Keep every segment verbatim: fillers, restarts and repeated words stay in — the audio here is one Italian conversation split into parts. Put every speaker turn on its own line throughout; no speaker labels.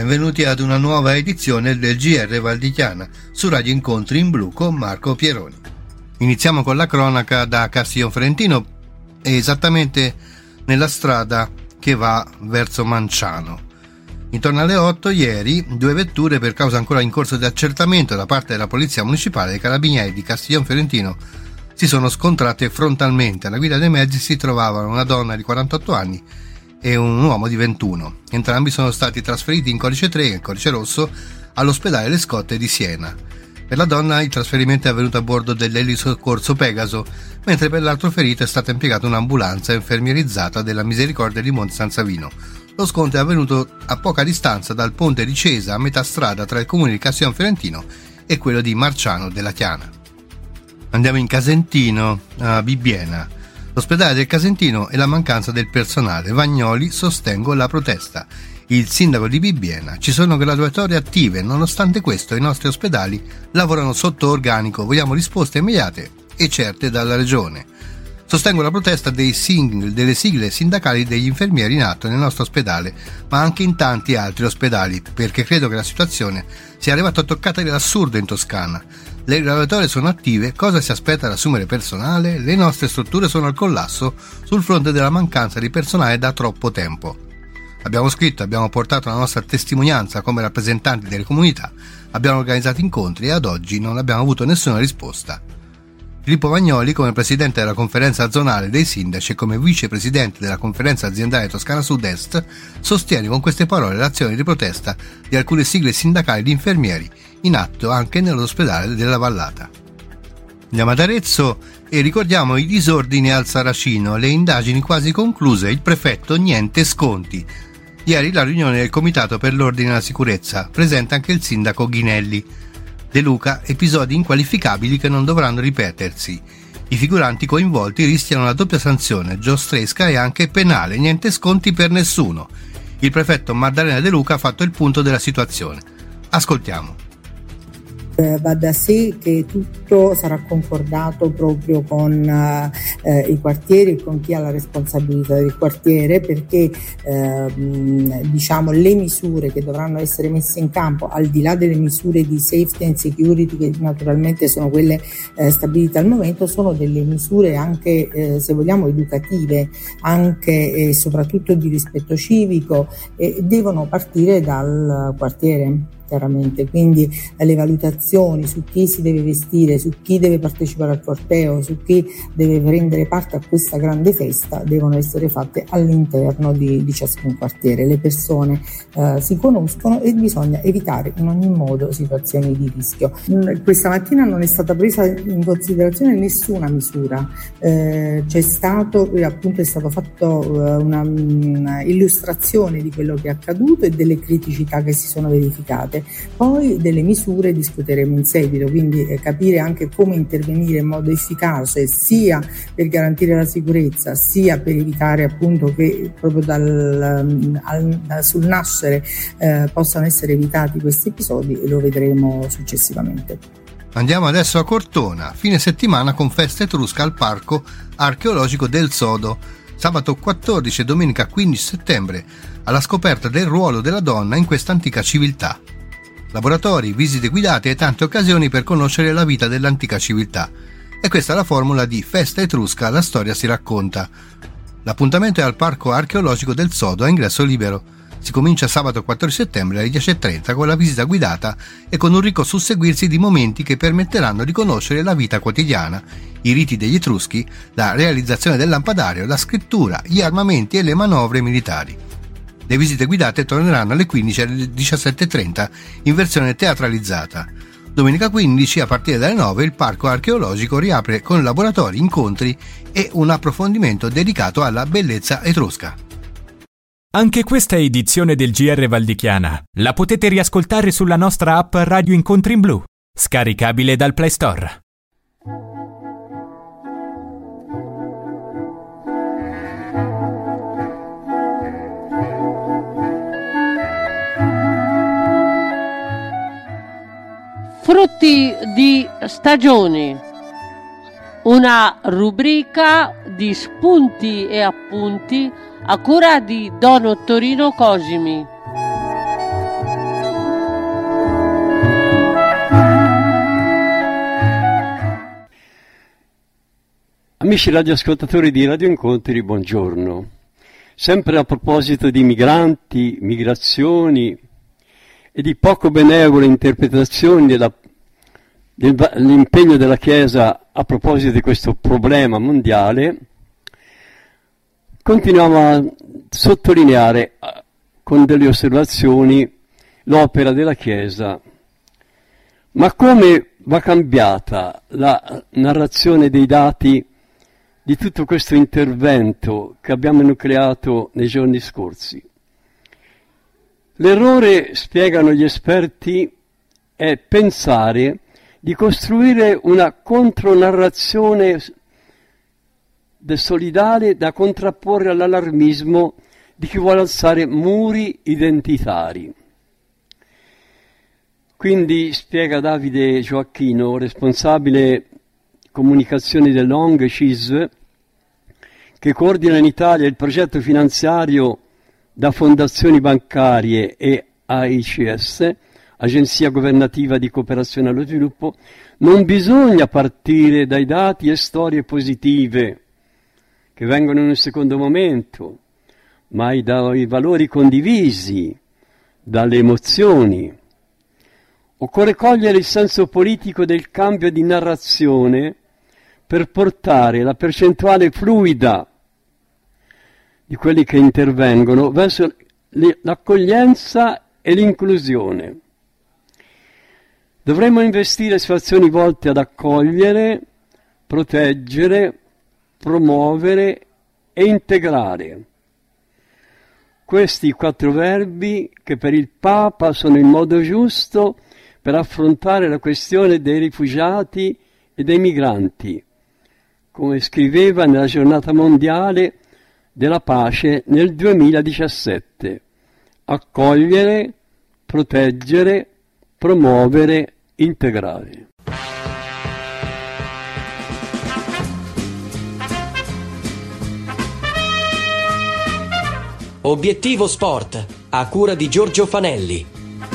Benvenuti ad una nuova edizione del G R Valdichiana su Radio Incontri in Blu con Marco Pieroni. Iniziamo con la cronaca da Castiglionfrentino e esattamente nella strada che va verso Manciano. Intorno alle otto ieri due vetture, per causa ancora in corso di accertamento da parte della Polizia Municipale e dei Carabinieri di Castiglionfrentino, si sono scontrate frontalmente. Alla guida dei mezzi si trovavano una donna di quarantotto anni e un uomo di ventuno. Entrambi sono stati trasferiti in codice tre, in codice rosso, all'ospedale Le Scotte di Siena. Per la donna il trasferimento è avvenuto a bordo dell'elisoccorso Pegaso, mentre per l'altro ferito è stata impiegata un'ambulanza infermierizzata della Misericordia di Monte San Savino. Lo scontro è avvenuto a poca distanza dal ponte di Cesa, a metà strada tra il comune di Castiglionfrentino e quello di Marciano della Chiana. Andiamo in Casentino, a Bibbiena. L'ospedale del Casentino e la mancanza del personale. Vagnoli sostengo la protesta. Il sindaco di Bibbiena: ci sono graduatorie attive, nonostante questo i nostri ospedali lavorano sotto organico, vogliamo risposte immediate e certe dalla regione. Sostengo la protesta dei sing- delle sigle sindacali degli infermieri in atto nel nostro ospedale, ma anche in tanti altri ospedali, perché credo che la situazione sia arrivata a toccare l'assurdo in Toscana. Le graduatorie sono attive, cosa si aspetta ad assumere personale? Le nostre strutture sono al collasso sul fronte della mancanza di personale da troppo tempo. Abbiamo scritto, abbiamo portato la nostra testimonianza come rappresentanti delle comunità, abbiamo organizzato incontri e ad oggi non abbiamo avuto nessuna risposta. Filippo Vagnoli, come presidente della conferenza zonale dei sindaci e come vicepresidente della conferenza aziendale Toscana Sud-Est, sostiene con queste parole l'azione di protesta di alcune sigle sindacali di infermieri in atto anche nell'ospedale della Vallata. Andiamo ad Arezzo e ricordiamo i disordini al Saracino, le indagini quasi concluse, il prefetto niente sconti. Ieri la riunione del Comitato per l'Ordine e la Sicurezza, presente anche il sindaco Ghinelli. De Luca: episodi inqualificabili che non dovranno ripetersi. I figuranti coinvolti rischiano la doppia sanzione, giostresca e anche penale, niente sconti per nessuno. Il prefetto Maddalena De Luca ha fatto il punto della situazione. Ascoltiamo.
Eh, va da sé che tutto sarà concordato proprio con eh, i quartieri e con chi ha la responsabilità del quartiere, perché eh, diciamo le misure che dovranno essere messe in campo, al di là delle misure di safety and security che naturalmente sono quelle eh, stabilite al momento, sono delle misure anche eh, se vogliamo educative, anche e soprattutto di rispetto civico, e devono partire dal quartiere. Chiaramente, quindi le valutazioni su chi si deve vestire, su chi deve partecipare al corteo, su chi deve prendere parte a questa grande festa devono essere fatte all'interno di, di ciascun quartiere. Le persone eh, si conoscono e bisogna evitare in ogni modo situazioni di rischio. Questa mattina non è stata presa in considerazione nessuna misura, eh, c'è stato appunto è stato fatto uh, una, una illustrazione di quello che è accaduto e delle criticità che si sono verificate. Poi delle misure discuteremo in seguito, quindi eh, capire anche come intervenire in modo efficace sia per garantire la sicurezza sia per evitare appunto che proprio dal, al, da, sul nascere eh, possano essere evitati questi episodi, e lo vedremo successivamente.
Andiamo adesso a Cortona, fine settimana con festa etrusca al Parco Archeologico del Sodo, sabato quattordici e domenica quindici settembre, alla scoperta del ruolo della donna in questa antica civiltà. Laboratori, visite guidate e tante occasioni per conoscere la vita dell'antica civiltà. E questa è la formula di Festa Etrusca, la storia si racconta. L'appuntamento è al Parco Archeologico del Sodo a ingresso libero. Si comincia sabato quattordici settembre alle dieci e trenta con la visita guidata e con un ricco susseguirsi di momenti che permetteranno di conoscere la vita quotidiana, i riti degli Etruschi, la realizzazione del lampadario, la scrittura, gli armamenti e le manovre militari. Le visite guidate torneranno alle quindici e alle diciassette e trenta in versione teatralizzata. Domenica quindici, a partire dalle nove, il Parco Archeologico riapre con laboratori, incontri e un approfondimento dedicato alla bellezza etrusca.
Anche questa edizione del G R Valdichiana la potete riascoltare sulla nostra app Radio Incontri in Blu, scaricabile dal Play Store.
Frutti di stagioni, una rubrica di spunti e appunti a cura di Don Ottorino Cosimi.
Amici radioascoltatori di Radio Incontri, buongiorno. Sempre a proposito di migranti, migrazioni e di poco benevole interpretazioni della, dell'impegno della Chiesa a proposito di questo problema mondiale, continuiamo a sottolineare con delle osservazioni l'opera della Chiesa. Ma come va cambiata la narrazione dei dati di tutto questo intervento che abbiamo enucleato nei giorni scorsi? L'errore, spiegano gli esperti, è pensare di costruire una contronarrazione solidale da contrapporre all'allarmismo di chi vuole alzare muri identitari. Quindi, spiega Davide Gioacchino, responsabile comunicazioni dell'O N G C I S, che coordina in Italia il progetto finanziario da fondazioni bancarie e A I C S, Agenzia Governativa di Cooperazione allo Sviluppo, non bisogna partire dai dati e storie positive che vengono in un secondo momento, ma dai valori condivisi, dalle emozioni. Occorre cogliere il senso politico del cambio di narrazione per portare la percentuale fluida di quelli che intervengono verso l'accoglienza e l'inclusione. Dovremmo investire su azioni volte ad accogliere, proteggere, promuovere e integrare. Questi quattro verbi che per il Papa sono il modo giusto per affrontare la questione dei rifugiati e dei migranti, come scriveva nella giornata mondiale della pace nel duemiladiciassette. Accogliere, proteggere, promuovere, integrare.
Obiettivo Sport, a cura di Giorgio Fanelli.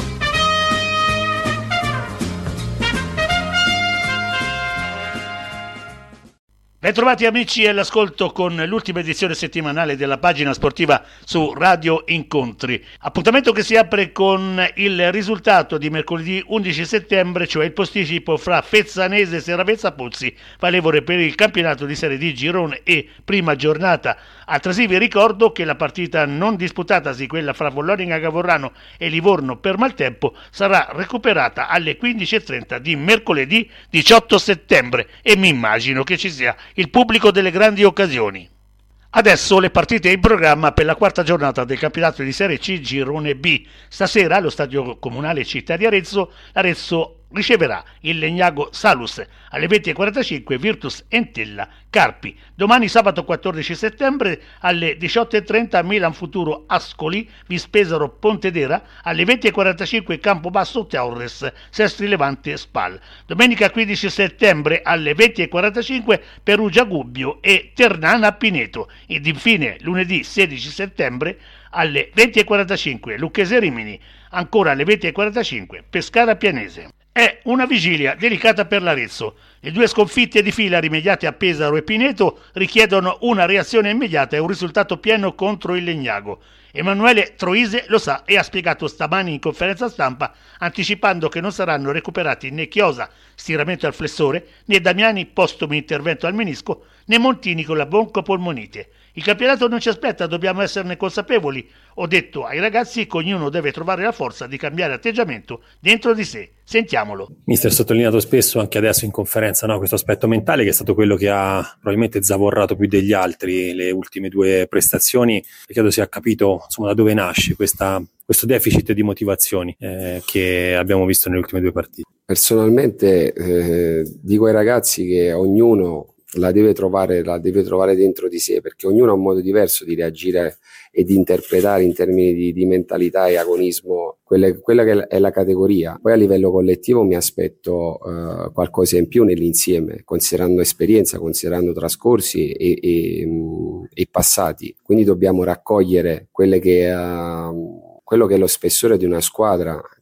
Bentrovati amici all'ascolto con l'ultima edizione settimanale della pagina sportiva su Radio Incontri. Appuntamento che si apre con il risultato di mercoledì undici settembre, cioè il posticipo fra Fezzanese e Seravezza Pozzi, valevole per il campionato di Serie D Girone E, prima giornata. Altresì vi ricordo che la partita non disputatasi, quella fra Follonica Gavorrano e Livorno per maltempo, sarà recuperata alle quindici e trenta di mercoledì diciotto settembre e mi immagino che ci sia il pubblico delle grandi occasioni. Adesso le partite in programma per la quarta giornata del campionato di Serie C Girone B. Stasera allo stadio comunale Città di Arezzo, l'Arezzo riceverà il Legnago Salus, alle venti e quarantacinque Virtus Entella Carpi. Domani sabato quattordici settembre alle diciotto e trenta Milan Futuro Ascoli Vispesaro Pontedera, alle venti e quarantacinque Campobasso Torres Sestri Levante Spal. Domenica quindici settembre alle venti e quarantacinque Perugia Gubbio e Ternana Pineto. Ed infine lunedì sedici settembre alle venti e quarantacinque Lucchese Rimini, ancora alle venti e quarantacinque Pescara Pianese. È una vigilia delicata per l'Arezzo. Le due sconfitte di fila rimediate a Pesaro e Pineto richiedono una reazione immediata e un risultato pieno contro il Legnago. Emanuele Troise lo sa e ha spiegato stamani in conferenza stampa, anticipando che non saranno recuperati né Chiosa, stiramento al flessore, né Damiani, postumo intervento al menisco, né Montini con la broncopolmonite. Il campionato non ci aspetta, dobbiamo esserne consapevoli. Ho detto ai ragazzi che ognuno deve trovare la forza di cambiare atteggiamento dentro di sé. Sentiamolo.
Mister ha sottolineato spesso anche adesso in conferenza, no, questo aspetto mentale che è stato quello che ha probabilmente zavorrato più degli altri le ultime due prestazioni, e credo si è capito insomma da dove nasce questa, questo deficit di motivazioni eh, che abbiamo visto nelle ultime due partite.
Personalmente eh, dico ai ragazzi che ognuno la deve trovare, la deve trovare dentro di sé, perché ognuno ha un modo diverso di reagire e di interpretare in termini di, di mentalità e agonismo quella, quella che è la categoria. Poi a livello collettivo mi aspetto uh, qualcosa in più nell'insieme, considerando esperienza, considerando trascorsi e, e, e passati. Quindi dobbiamo raccogliere quelle che uh, quello che è lo spessore di una squadra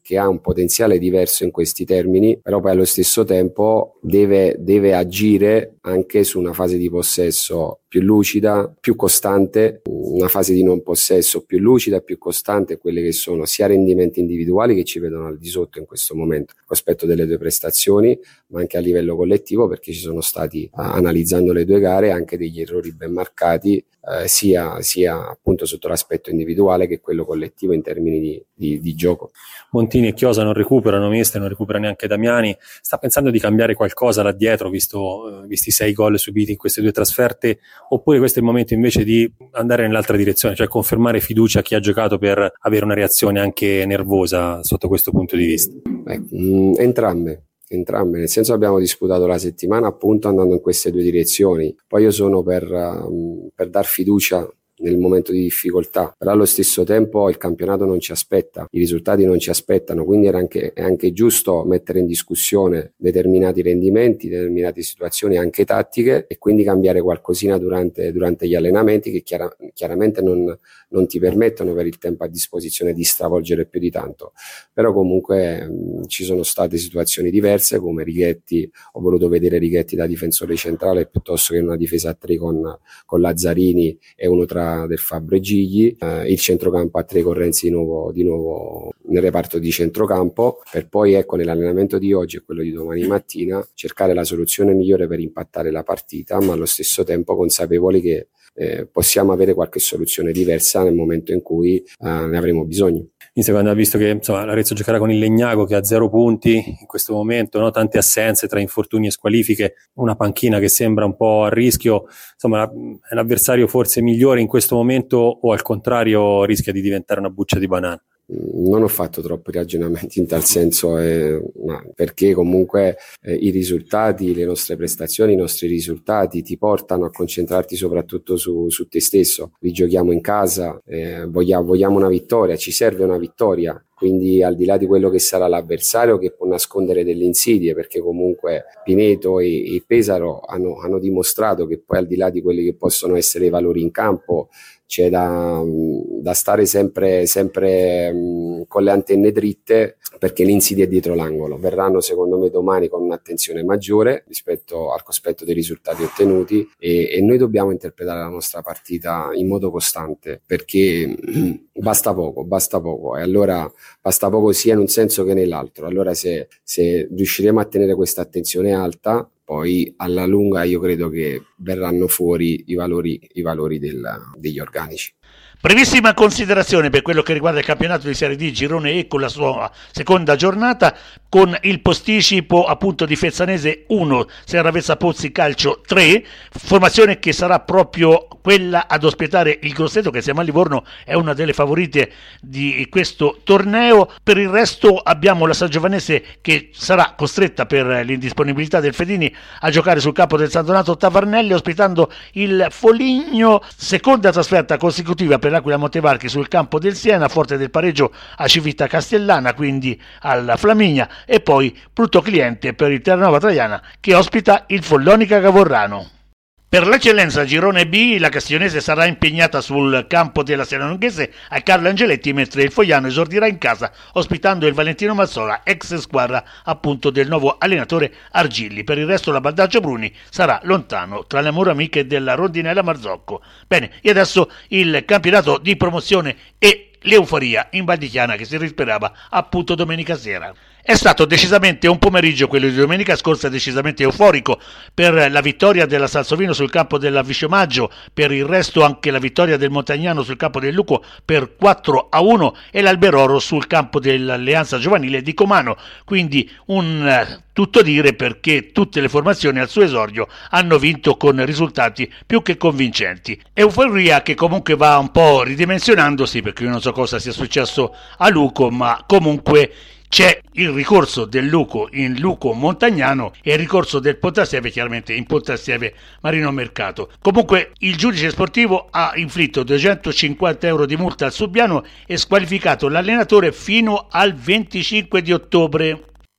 che ha un potenziale diverso in questi termini, però poi allo stesso tempo deve, deve agire anche su una fase di possesso più lucida, più costante, una fase di non possesso più lucida, più costante, quelle che sono sia rendimenti individuali che ci vedono al di sotto in questo momento, rispetto delle due prestazioni, ma anche a livello collettivo, perché ci sono stati, analizzando le due gare, anche degli errori ben marcati, eh, sia, sia appunto sotto l'aspetto individuale che quello collettivo in termini di, di, di gioco.
Montini e Chiosa non recuperano, Mestre non recupera neanche Damiani. Sta pensando di cambiare qualcosa là dietro, visto, visti i sei gol subiti in queste due trasferte, oppure questo è il momento invece di andare nell'altra direzione, cioè confermare fiducia a chi ha giocato per avere una reazione anche nervosa sotto questo punto di vista?
Beh, mh, entrambe. Entrambe, nel senso abbiamo disputato la settimana appunto andando in queste due direzioni. Poi io sono per, um, per dar fiducia nel momento di difficoltà, però allo stesso tempo il campionato non ci aspetta, i risultati non ci aspettano, quindi era anche, è anche giusto mettere in discussione determinati rendimenti, determinate situazioni anche tattiche, e quindi cambiare qualcosina durante, durante gli allenamenti che chiara, chiaramente non, non ti permettono per il tempo a disposizione di stravolgere più di tanto, però comunque mh, ci sono state situazioni diverse, come Righetti, ho voluto vedere Righetti da difensore centrale piuttosto che una difesa a tre con, con Lazzarini e uno tra del Fabbro e Gigli, eh, il centrocampo a tre con Renzi di nuovo, di nuovo nel reparto di centrocampo, per poi ecco nell'allenamento di oggi e quello di domani mattina cercare la soluzione migliore per impattare la partita, ma allo stesso tempo consapevoli che eh, possiamo avere qualche soluzione diversa nel momento in cui eh, ne avremo bisogno.
In seconda, visto che insomma, l'Arezzo giocherà con il Legnago che ha zero punti in questo momento, no? Tante assenze tra infortuni e squalifiche, una panchina che sembra un po' a rischio, insomma è l'avversario forse migliore in questo momento o al contrario rischia di diventare una buccia di banana?
Non ho fatto troppi ragionamenti in tal senso, eh, ma perché comunque eh, i risultati, le nostre prestazioni, i nostri risultati ti portano a concentrarti soprattutto su, su te stesso. Rigiochiamo in casa, eh, vogliamo, vogliamo una vittoria, ci serve una vittoria. Quindi al di là di quello che sarà l'avversario che può nascondere delle insidie, perché comunque Pineto e, e Pesaro hanno, hanno dimostrato che poi al di là di quelli che possono essere i valori in campo c'è da, da stare sempre, sempre mh, con le antenne dritte, perché l'insidia è dietro l'angolo. Verranno secondo me domani con un'attenzione maggiore rispetto al cospetto dei risultati ottenuti e, e noi dobbiamo interpretare la nostra partita in modo costante, perché mh, basta poco, basta poco e allora basta poco sia in un senso che nell'altro. Allora se, se riusciremo a tenere questa attenzione alta, poi alla lunga io credo che verranno fuori i valori, i valori del, degli organici.
Brevissima considerazione per quello che riguarda il campionato di Serie D Girone E con la sua seconda giornata, con il posticipo appunto di Fezzanese uno, Serravezza Pozzi Calcio tre, formazione che sarà proprio quella ad ospitare il Grosseto, che siamo a Livorno è una delle favorite di questo torneo. Per il resto abbiamo la Sangiovanese che sarà costretta per l'indisponibilità del Fedini a giocare sul campo del San Donato Tavarnelli, ospitando il Foligno, seconda trasferta consecutiva per l'Aquila Montevarchi sul campo del Siena, forte del pareggio a Civita Castellana, quindi alla Flaminia, e poi brutto cliente per il Terranova Traiana che ospita il Follonica Gavorrano. Per l'eccellenza Girone B la Castiglionese sarà impegnata sul campo della Serenunghese a Carlo Angeletti, mentre il Fogliano esordirà in casa ospitando il Valentino Mazzola, ex squadra appunto del nuovo allenatore Argilli. Per il resto la Baldaccio Bruni sarà lontano tra le mura amiche della Rondinella Marzocco. Bene, e adesso il campionato di promozione e l'euforia in Val di Chiana che si risperava appunto domenica sera. È stato decisamente un pomeriggio, quello di domenica scorsa, decisamente euforico per la vittoria della Salsovino sul campo della Visciomaggio, per il resto anche la vittoria del Montagnano sul campo del Luco per quattro a uno e l'Alberoro sul campo dell'Alleanza Giovanile di Comano, quindi un tutto dire, perché tutte le formazioni al suo esordio hanno vinto con risultati più che convincenti. Euforia che comunque va un po' ridimensionandosi, perché io non so cosa sia successo a Luco, ma comunque c'è il ricorso del Luco in Luco Montagnano e il ricorso del Pontassieve chiaramente in Pontassieve Marino Mercato. Comunque il giudice sportivo ha inflitto duecentocinquanta euro di multa al Subiano e squalificato l'allenatore fino al venticinque di ottobre.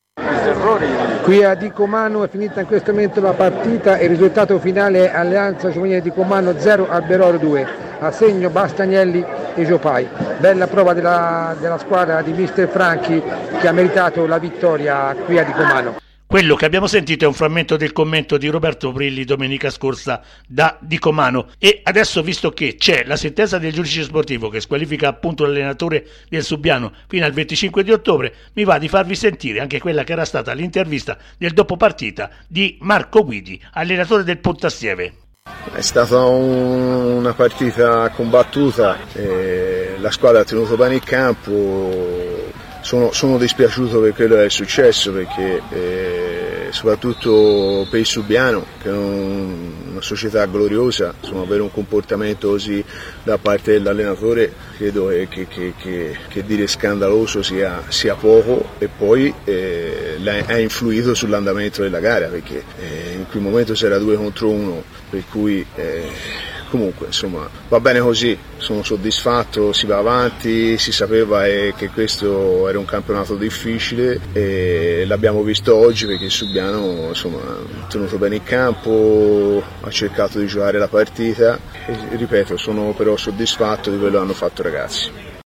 Qui a Di Comano è finita in questo momento la partita e il risultato finale è Alleanza Giovanile di Comano zero, Alberoro due. A segno Bastagnelli e Giopai. Bella prova della, della squadra di mister Franchi, che ha meritato la vittoria qui a Dicomano.
Quello che abbiamo sentito è un frammento del commento di Roberto Brilli domenica scorsa da Dicomano. E adesso, visto che c'è la sentenza del giudice sportivo che squalifica appunto l'allenatore del Subiano fino al venticinque di ottobre, mi va di farvi sentire anche quella che era stata l'intervista del dopo partita di Marco Guidi, allenatore del Pontassieve.
È stata un, una partita combattuta, eh, la squadra ha tenuto bene il campo. Sono, sono dispiaciuto per quello che è successo, perché eh, soprattutto per il Subiano, che è un, una società gloriosa, insomma, avere un comportamento così da parte dell'allenatore credo che, che, che, che, che dire scandaloso sia, sia poco, e poi eh, ha influito sull'andamento della gara, perché eh, in quel momento si era due contro uno, per cui eh, comunque insomma va bene così, sono soddisfatto, si va avanti, si sapeva eh, che questo era un campionato difficile e l'abbiamo visto oggi, perché il Subiano insomma ha tenuto bene il campo, ha cercato di giocare la partita e ripeto, sono però soddisfatto di quello che hanno fatto i ragazzi.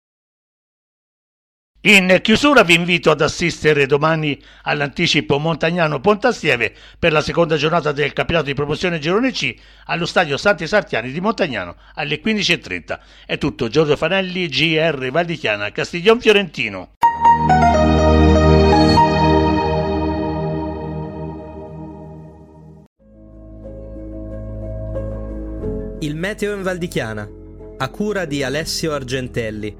In chiusura vi invito ad assistere domani all'anticipo Montagnano Pontassieve per la seconda giornata del campionato di promozione Girone C allo stadio Santi Sartiani di Montagnano alle quindici e trenta. È tutto. Giorgio Fanelli, G R Val di Chiana, Castiglion Fiorentino.
Il meteo in Val di Chiana, a cura di Alessio Argentelli.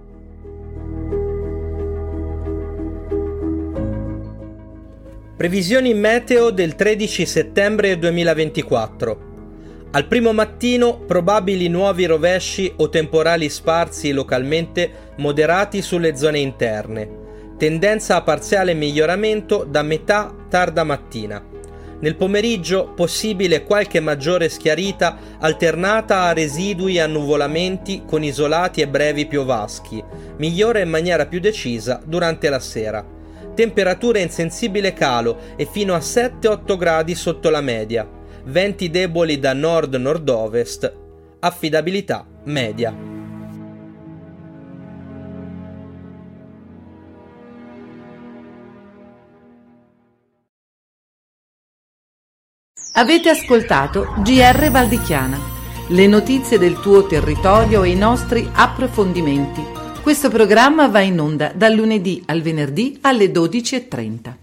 Previsioni meteo del tredici settembre duemilaventiquattro. Al primo mattino probabili nuovi rovesci o temporali sparsi localmente moderati sulle zone interne. Tendenza a parziale miglioramento da metà tarda mattina. Nel pomeriggio possibile qualche maggiore schiarita alternata a residui annuvolamenti con isolati e brevi piovaschi, migliore in maniera più decisa durante la sera. Temperature in sensibile calo e fino a sette otto gradi sotto la media. Venti deboli da nord-nord-ovest. Affidabilità media.
Avete ascoltato G R Val di Chiana, le notizie del tuo territorio e i nostri approfondimenti. Questo programma va in onda dal lunedì al venerdì alle dodici e trenta.